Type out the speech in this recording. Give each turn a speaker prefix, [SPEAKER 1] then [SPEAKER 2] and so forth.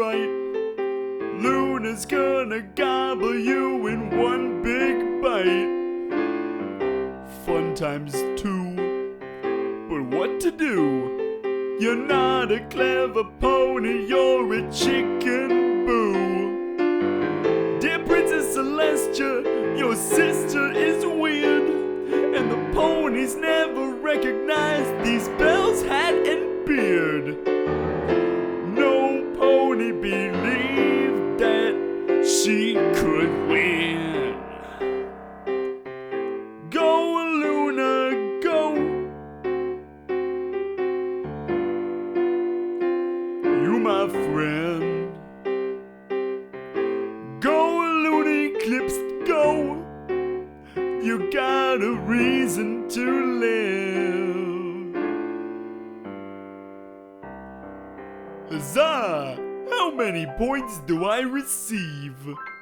[SPEAKER 1] fight. Luna's gonna gobble you in one big bite. Fun times two, but what to do? You're not a clever pony, you're a chicken boo. Dear Princess Celestia, your sister is weird, and the ponies never recognize these bells, hat, and beard. No pony believed that she could win. Go, Luna, go. You, my friend. Go, Luna Eclipse, go. You got a reason to live. Huzzah! How many points do I receive?